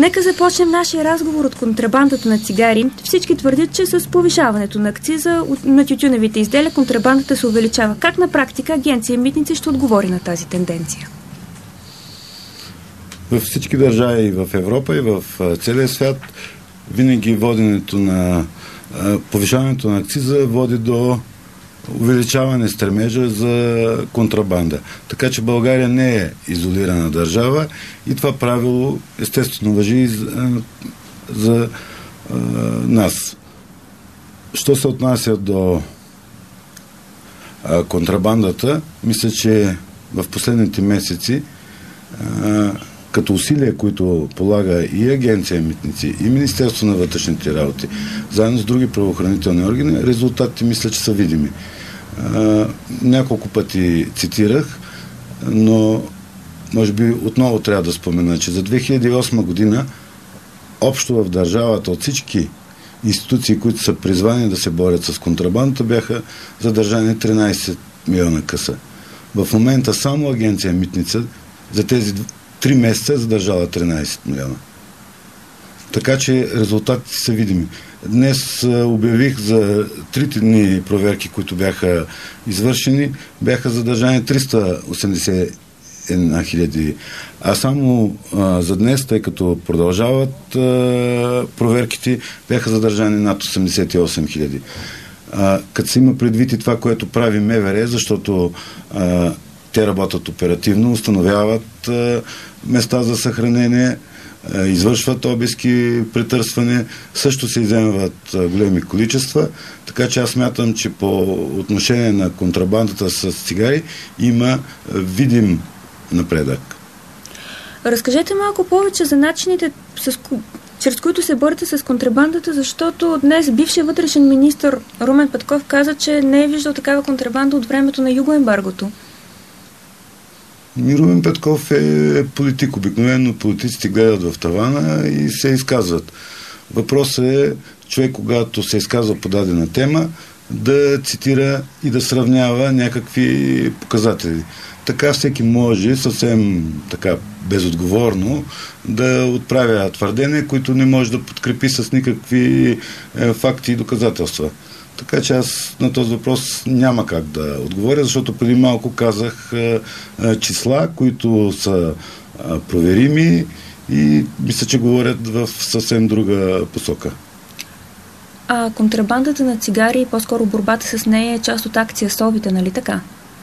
Нека започнем нашия разговор от контрабандата на цигари. Всички твърдят, че с повишаването на акциза на тютюневите изделия контрабандата се увеличава. Как на практика Агенция Митници ще отговори на тази тенденция? Във всички държави в Европа и в целия свят винаги повишаването на акциза води до увеличаване стремежа за контрабанда. Така че България не е изолирана държава и това правило естествено важи и за нас. Що се отнася до контрабандата, мисля, че в последните месеци като усилия, които полага и Агенция Митници, и Министерство на вътрешните работи, заедно с други правоохранителни органи, резултатите мисля, че са видими. Няколко пъти цитирах, но може би отново трябва да спомена, че за 2008 година общо в държавата от всички институции, които са призвани да се борят с контрабандата, бяха задържани 13 милиона къса. В момента само Агенция Митница за тези 3 месеца е задържала 13 милиона. Така че резултатите са видими. Днес обявих за 3 дни проверки, които бяха извършени, бяха задържани 381 хиляди. А само за днес, тъй като продължават проверките, бяха задържани над 88 хиляди. Като се има предвид и това, което прави МВР, защото те работят оперативно, установяват места за съхранение, извършват обиски, претърсване, също се изземват големи количества, така че аз смятам, че по отношение на контрабандата с цигари има видим напредък. Разкажете малко повече за начините, чрез които се борите с контрабандата, защото днес бившият вътрешен министър Румен Петков каза, че не е виждал такава контрабанда от времето на югоембаргото. Румен Петков е политик. Обикновено политиците гледат в тавана и се изказват. Въпросът е човек, когато се изказва по дадена тема, да цитира и да сравнява някакви показатели. Така всеки може съвсем така безотговорно да отправя твърдения, които не може да подкрепи с никакви факти и доказателства. Така че аз на този въпрос няма как да отговоря, защото преди малко казах числа, които са проверими и мисля, че говорят в съвсем друга посока. А контрабандата на цигари и по-скоро борбата с нея е част от акция Совите, нали така?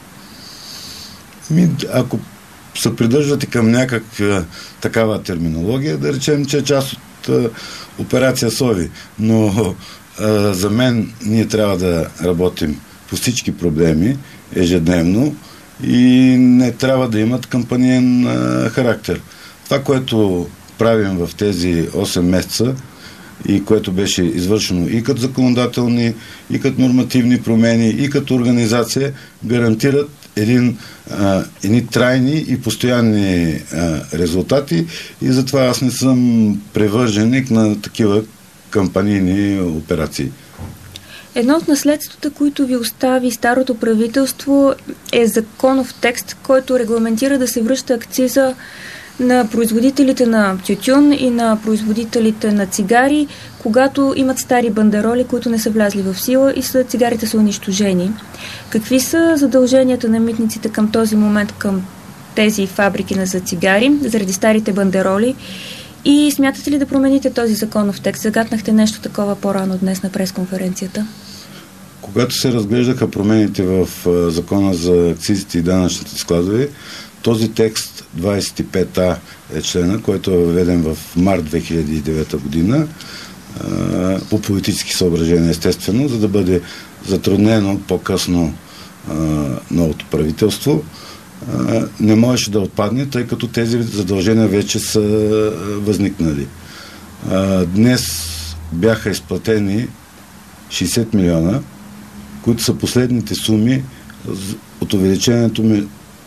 Ако се придържате към някаква такава терминология, да речем, че е част от операция Сови, но за мен ние трябва да работим по всички проблеми ежедневно и не трябва да имат кампаниен характер. Това, което правим в тези 8 месеца и което беше извършено и като законодателни, и като нормативни промени, и като организация, гарантират едни трайни и постоянни резултати и затова аз не съм привърженик на такива кампанийни операции. Едно от наследствата, които ви остави старото правителство, е законов текст, който регламентира да се връща акциза на производителите на тютюн и на производителите на цигари, когато имат стари бандероли, които не са влязли в сила и цигарите са унищожени. Какви са задълженията на митниците към този момент към тези фабрики за цигари, заради старите бандероли? И смятате ли да промените този законов текст? Загатнахте нещо такова по-рано днес на пресконференцията. Когато се разглеждаха промените в закона за акцизите и данъчните складове, този текст 25А е члена, който е въведен в март 2009 година по политически съображения, естествено, за да бъде затруднено по-късно новото правителство. Не можеше да отпадне, тъй като тези задължения вече са възникнали. Днес бяха изплатени 60 милиона, които са последните суми от увеличението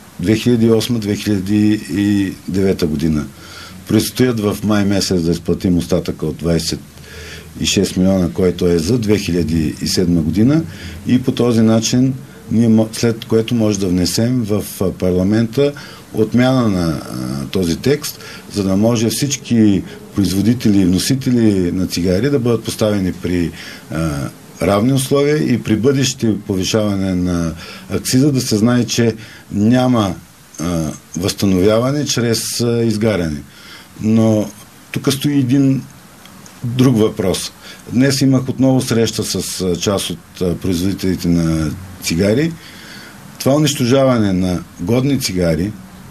2008-2009 година. Предстоят в май месец да изплатим остатъка от 26 милиона, който е за 2007 година и по този начин след което може да внесем в парламента отмяна на този текст, за да може всички производители и вносители на цигари да бъдат поставени при равни условия и при бъдеще повишаване на акциза да се знае, че няма възстановяване чрез изгаряне. Но тук стои един друг въпрос. Днес имах отново среща с част от производителите на цигари. Това унищожаване на годни цигари,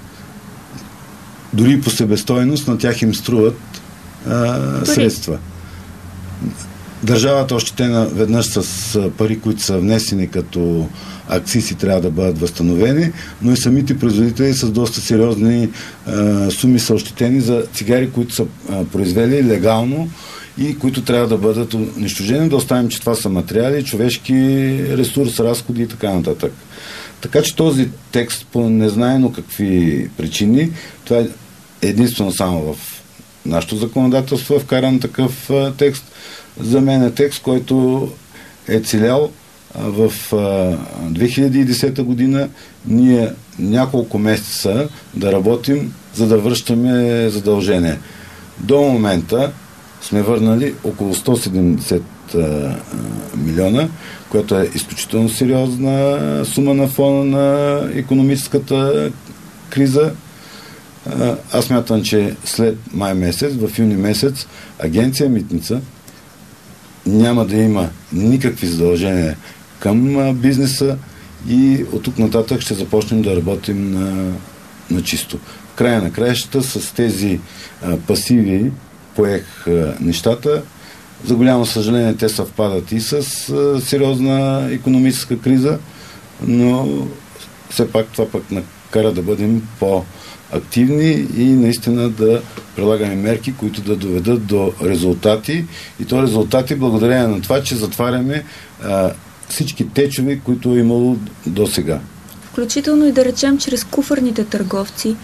дори по себестойност, на тях им струват средства. Държавата ощетена веднъж с пари, които са внесени като акцизи, трябва да бъдат възстановени, но и самите производители с доста сериозни суми са ощетени за цигари, които са произвели легално и които трябва да бъдат унищожени. Да оставим, че това са материали, човешки ресурс, разходи и така нататък. Така че този текст по незнайно какви причини, това е единствено само в нашето законодателство е вкаран такъв текст. За мен е текст, който е целял в 2010 година ние няколко месеца да работим, за да връщаме задължение. До момента сме върнали около 170 милиона, което е изключително сериозна сума на фона на икономическата криза. Аз смятам, че след май месец, в юни месец, агенция Митница няма да има никакви задължения към бизнеса и от тук нататък ще започнем да работим на чисто. В края на краищата с тези пасиви поех нещата. За голямо съжаление те съвпадат и с сериозна икономическа криза, но все пак това пък накара да бъдем по-активни и наистина да прилагаме мерки, които да доведат до резултати. И то резултати благодарение на това, че затваряме всички течове, които е имало до сега. Включително и да речем чрез куфарните търговци.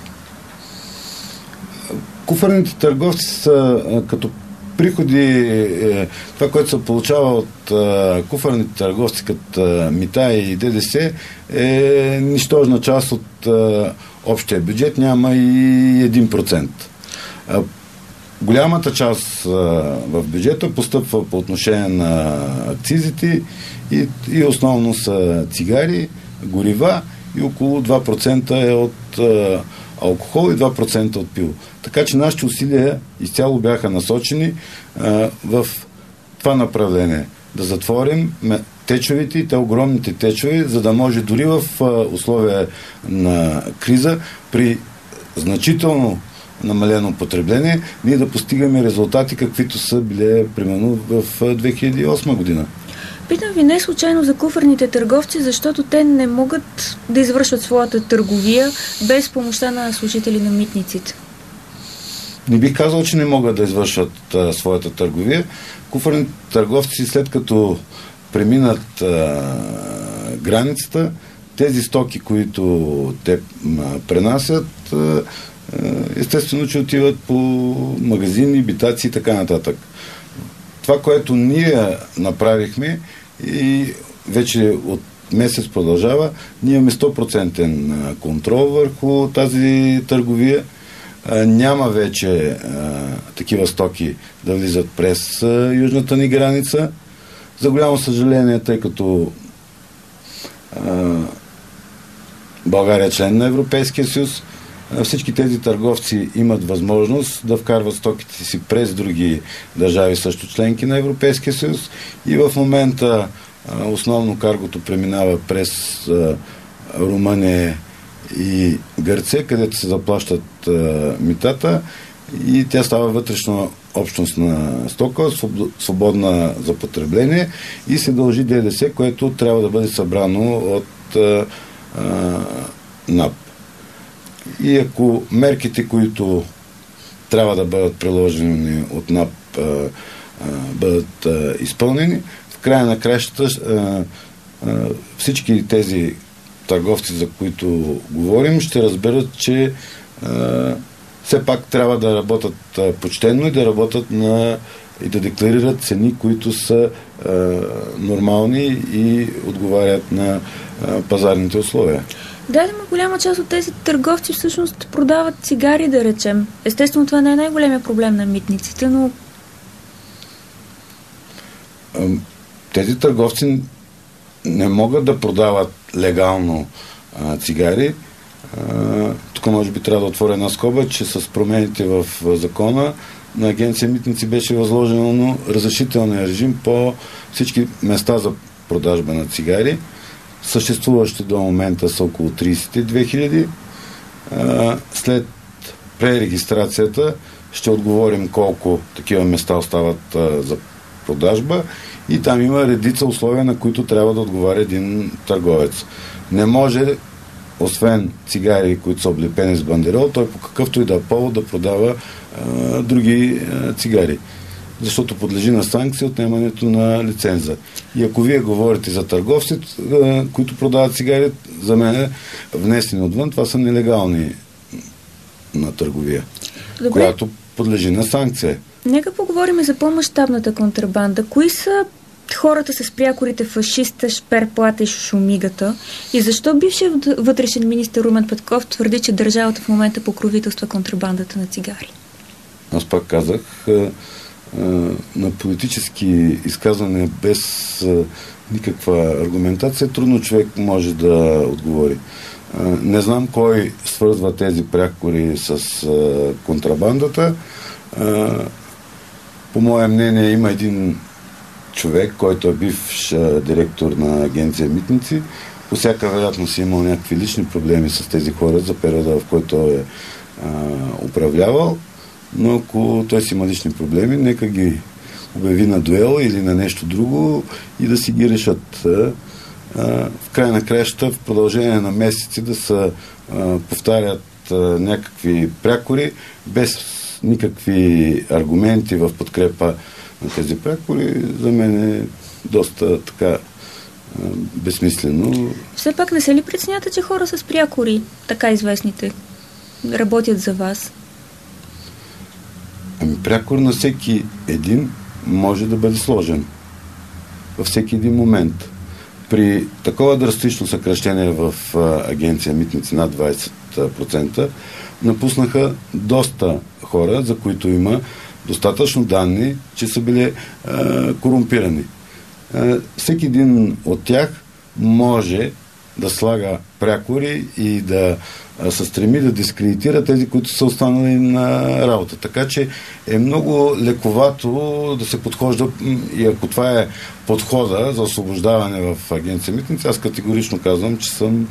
Куфарните търговци са като приходи, това, което се получава от куфарните търговци като мита и ДДС е нищожна част от общия бюджет, няма и 1%. Голямата част в бюджета постъпва по отношение на акцизите и основно са цигари, горива и около 2% е от алкохол и 2% от пиво. Така че нашите усилия изцяло бяха насочени в това направление. Да затворим течовете и те огромните течове, за да може дори в условия на криза при значително намалено потребление, ние да постигаме резултати, каквито са били примерно в 2008 година. Питам ви не случайно за куфарните търговци, защото те не могат да извършват своята търговия без помощта на служители на митниците. Не бих казал, че не могат да извършват своята търговия. Куфарните търговци, след като преминат границата, тези стоки, които те пренасят, естествено, че отиват по магазини, битаци и така нататък. Това, което ние направихме и вече от месец продължава, ние имаме 100% контрол върху тази търговия. Няма вече такива стоки да влизат през южната ни граница. За голямо съжаление, тъй като България е член на Европейския съюз, всички тези търговци имат възможност да вкарват стоките си през други държави, също членки на Европейския съюз, и в момента основно каргото преминава през Румъния и Гърция, където се заплащат митата и тя става вътрешна общностна стока, свободна за потребление и се дължи ДДС, което трябва да бъде събрано от НАП. И ако мерките, които трябва да бъдат приложени от НАП, бъдат изпълнени, в края на краищата всички тези търговци, за които говорим, ще разберат, че все пак трябва да работят почтенно и да работят и да декларират цени, които са нормални и отговарят на пазарните условия. Да, но голяма част от тези търговци всъщност продават цигари, да речем. Естествено, това не е най-големия проблем на митниците, но... Тези търговци не могат да продават легално цигари. Тук може би трябва да отворя една скоба, че с промените в закона на Агенция Митници беше възложено разрешителния режим по всички места за продажба на цигари. Съществуващи до момента са около 32 000. След пререгистрацията ще отговорим колко такива места остават за продажба и там има редица условия, на които трябва да отговаря един търговец. Не може, освен цигари, които са облепени с бандерол, той по какъвто и да е повод да продава други цигари. Защото подлежи на санкция отнемането на лиценза. И ако вие говорите за търговци, които продават цигари, за мен внесени отвън, това са нелегални на търговия, Добре. която подлежи на санкция. Нека поговорим за по-мащабната контрабанда. Кои са хората с прякорите фашиста, шперплата и шумигата? И защо бившият вътрешен министър Румен Петков твърди, че държавата в момента покровителства контрабандата на цигари? Аз пак казах, на политически изказвания без никаква аргументация трудно човек може да отговори. Не знам кой свързва тези прякори с контрабандата. По мое мнение има един човек, който е бивш директор на Агенция Митници. По всяка вероятност е имал някакви лични проблеми с тези хора за периода, в който е управлявал. Но ако той си има лични проблеми, нека ги обяви на дуел или на нещо друго и да си ги решат. В край на краищата, в продължение на месеци да се повтарят някакви прякори, без никакви аргументи в подкрепа на тези прякори, за мен е доста така безсмислено. Все пак не се ли преценяте, че хора с прякори, така известните, работят за вас? Прякор на всеки един може да бъде сложен. Във всеки един момент. При такова драстично съкращение в Агенция Митници над 20% напуснаха доста хора, за които има достатъчно данни, че са били корумпирани. Всеки един от тях може да слага прякори и да се стреми да дискредитира тези, които са останали на работа. Така че е много лековато да се подхожда и ако това е подхода за освобождаване в Агенция Митници, аз категорично казвам, че съм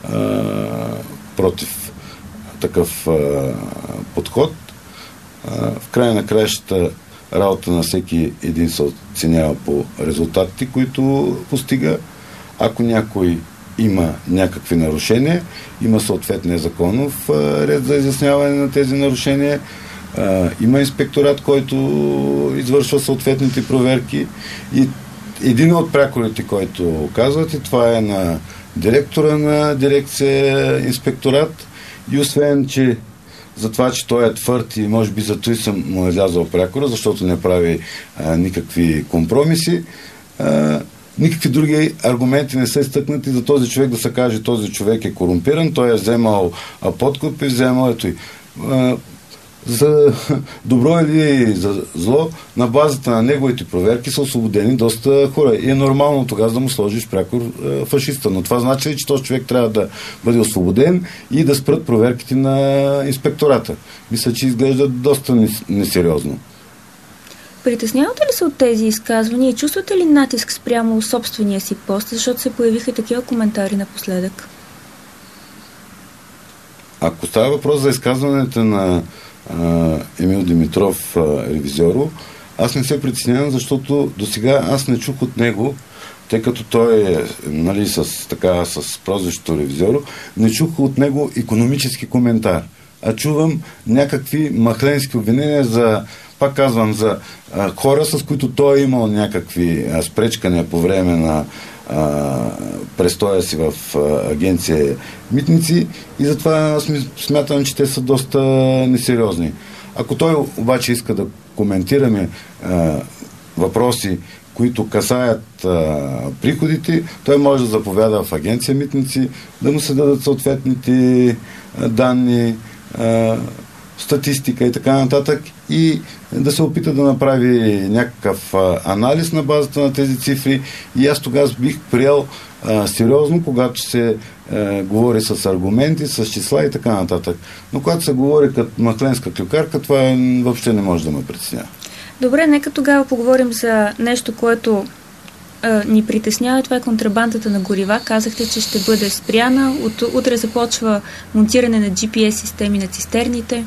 против такъв подход. В края на краищата работа на всеки един се оценява по резултатите, които постига. Ако някой има някакви нарушения, има съответния законов ред за изясняване на тези нарушения, има инспекторат, който извършва съответните проверки и един от прякорите, който казвате, това е на директора на дирекция инспекторат и освен, че за това, че той е твърд и може би за това съм му излязъл прякора, защото не прави никакви компромиси, никакви други аргументи не са изтъкнати за този човек да се каже, този човек е корумпиран, той е вземал подкупи, вземал ето и. За добро или за зло, на базата на неговите проверки са освободени доста хора. И е нормално тогава да му сложиш прякор фашиста. Но това значи ли, че този човек трябва да бъде освободен и да спрат проверките на инспектората. Мисля, че изглежда доста несериозно. Притеснявате ли се от тези изказвания и чувствате ли натиск спрямо собствения си пост, защото се появиха такива коментари напоследък? Ако става въпрос за изказването на Емил Димитров, ревизиоро, аз не се притеснявам, защото досега аз не чух от него, тъй като той е с прозвището ревизиоро, не чух от него икономически коментар, а чувам някакви махленски обвинения за, пак казвам, за хора, с които той е имал някакви спречкания по време на престоя си в Агенция Митници и затова аз смятам, че те са доста несериозни. Ако той обаче иска да коментираме въпроси, които касаят приходите, той може да заповяда в агенция Митници, да му се дадат съответните данни, статистика и така нататък, и да се опита да направи някакъв анализ на базата на тези цифри. И аз тогава бих приел сериозно, когато се говори с аргументи, с числа и така нататък. Но когато се говори като махленска клюкарка, това въобще не може да ме притеснява. Добре, нека тогава поговорим за нещо, което ни притеснява. Това е контрабандата на горива. Казахте, че ще бъде спряна. Утре започва монтиране на GPS системи на цистерните.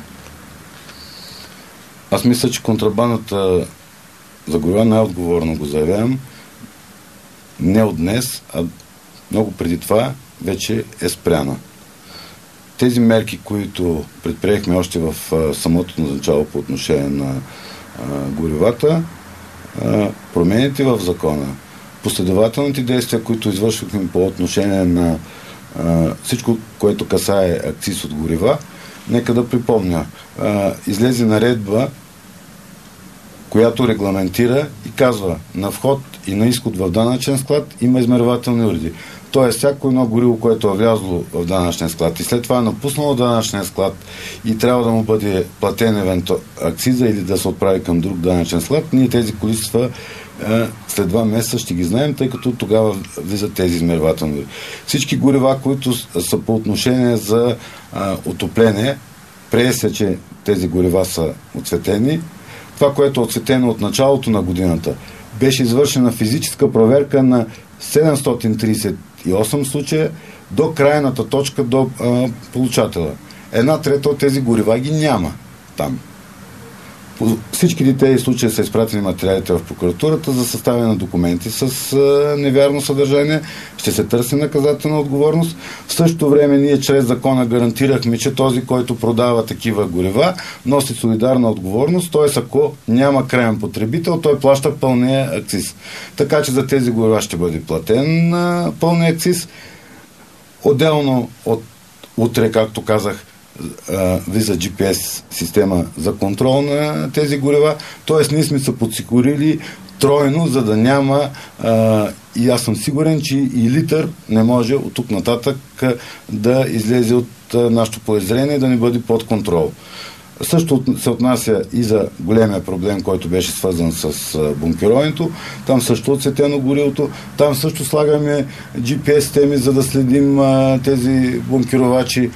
Аз мисля, че контрабандата за горива, най-отговорно го заявявам, не от днес, а много преди това вече е спряна. Тези мерки, които предприехме още в самото начало по отношение на горивата, промените в закона, последователните действия, които извършвахме по отношение на всичко, което касае акциз от горива, нека да припомня. Излезе наредба, която регламентира и казва: на вход и на изход в данъчен склад има измервателни уреди. Тоест, всяко едно гориво, което е влязло в данъчен склад и след това е напуснало данъчен склад и трябва да му бъде платен акциза или да се отправи към друг данъчен склад, ние тези количества след 2 месеца ще ги знаем, тъй като тогава влизат тези измервателни уреди. Всички горива, които са по отношение за отопление, прие се, че тези горива са оцветени. Това, което е оцветено от началото на годината, беше извършена физическа проверка на 738 случая до крайната точка, до получателя. 1/3 от тези горива ги няма там. По всички тези случаи са изпратени материалите в прокуратурата за съставяне на документи с невярно съдържание. Ще се търси наказателна отговорност. В същото време ние чрез закона гарантирахме, че този, който продава такива горива, носи солидарна отговорност, т.е. ако няма краен потребител, той плаща пълния акциз. Така че за тези горива ще бъде платен пълния акциз. Отделно от утре, както казах, влиза GPS система за контрол на тези горива. Т.е. ние сме се подсигурили тройно, за да няма и аз съм сигурен, че и литър не може от тук нататък да излезе от нашето полезрение, да не бъде под контрол. Също се отнася и за големия проблем, който беше свързан с бункероването. Там също отсветено горивото. Там също слагаме GPS системи, за да следим тези бункеровачи.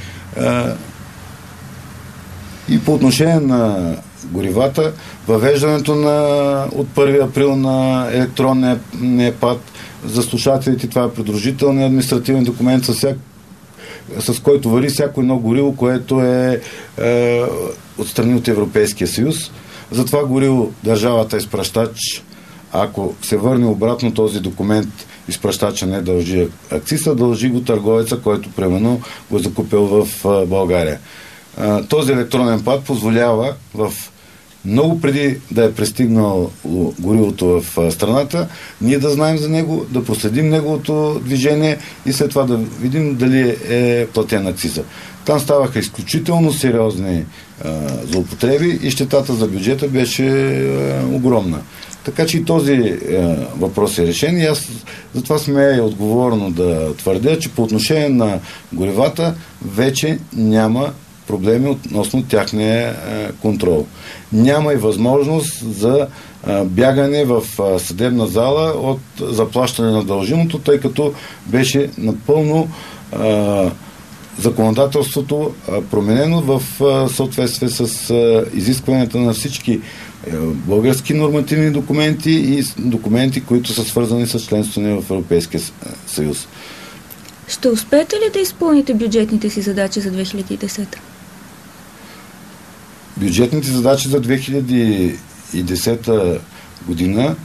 И по отношение на горивата, въвеждането от 1 април на електронния ПАД за слушателите, това е придружителният административен документ, с който вари всяко едно гориво, което е отстрани от Европейския съюз. За това гориво държавата изпращач, ако се върне обратно този документ, изпращача не дължи акциза, дължи го търговеца, който примерно го е закупил в България. Този електронен ПАД позволява много преди да е пристигнал горивото в страната, ние да знаем за него, да проследим неговото движение и след това да видим дали е платен акциза. Там ставаха изключително сериозни злоупотреби и щетата за бюджета беше огромна. Така че и този въпрос е решен и аз затова сме отговорно да твърдя, че по отношение на горивата вече няма проблеми относно тяхния контрол. Няма и възможност за бягане в съдебна зала от заплащане на дължимото, тъй като беше напълно законодателството променено в съответствие с изискванията на всички български нормативни документи и документи, които са свързани с членството ни в Европейския съюз. Ще успеете ли да изпълните бюджетните си задачи за 2010? Бюджетните задачи за 2010 година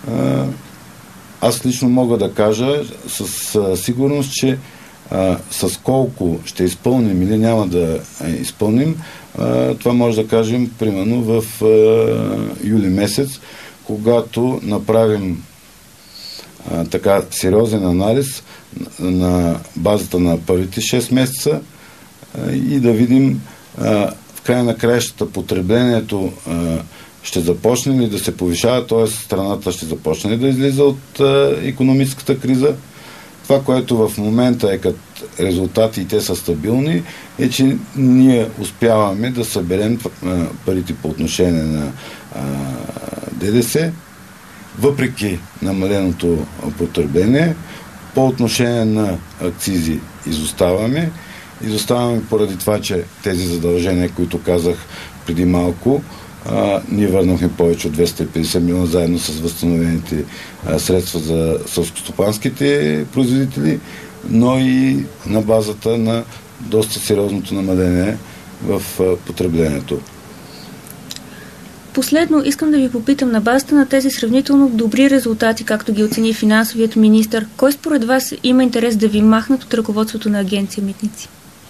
аз лично мога да кажа със сигурност, че с колко ще изпълним или няма да изпълним, това може да кажем примерно в юли месец, когато направим така сериозен анализ на базата на първите 6 месеца и да видим в края на краищата потреблението ще започне ли да се повишава, т.е. страната ще започне ли да излиза от икономическата криза. Това, което в момента е като резултати и те са стабилни, е, че ние успяваме да съберем парите по отношение на ДДС, въпреки намаленото потребление. По отношение на акцизи изоставаме. Изоставаме поради това, че тези задължения, които казах преди малко, ние върнахме повече от 250 милиона заедно с възстановените средства за селскостопанските производители, но и на базата на доста сериозното намаление в потреблението. Последно искам да ви попитам, на базата на тези сравнително добри резултати, както ги оцени финансовият министър, кой според вас има интерес да ви махнат от ръководството на Агенция Митници?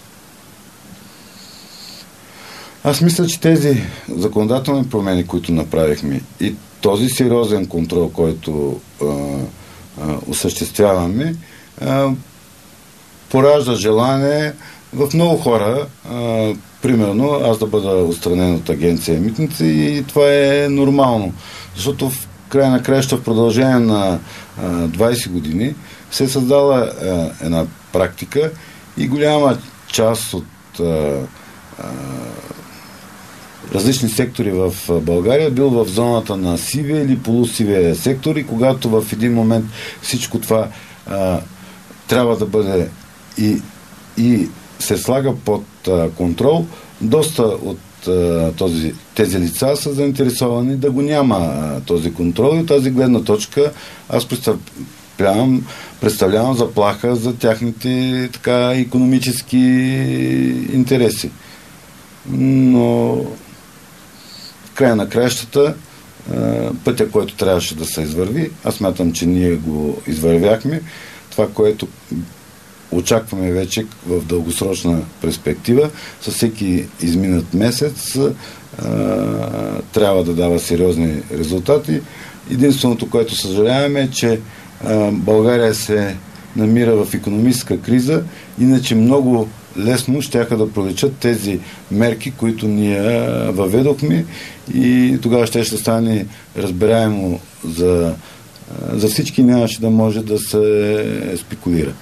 Аз мисля, че тези законодателни промени, които направихме, и този сериозен контрол, който осъществяваме, поражда желание в много хора, примерно аз да бъда отстранен от Агенция Митници, и това е нормално. Защото в края на краища, в продължение на 20 години се е създала една практика и голяма част от различни сектори в България бил в зоната на сивия или полусивия сектор, и когато в един момент всичко това трябва да бъде и се слага под контрол, доста от тези лица са заинтересовани да го няма този контрол, и от тази гледна точка аз представлявам заплаха за тяхните икономически интереси. Но в края на краищата пътя, който трябваше да се извърви, аз смятам, че ние го извървяхме. Това, което очакваме вече в дългосрочна перспектива, със всеки изминат месец трябва да дава сериозни резултати. Единственото, което съжаляваме, е, че България се намира в икономическа криза, иначе много лесно щяха да проличат тези мерки, които ние въведохме, и тогава ще стане разбираемо за всички, нямаше да може да се спекулира.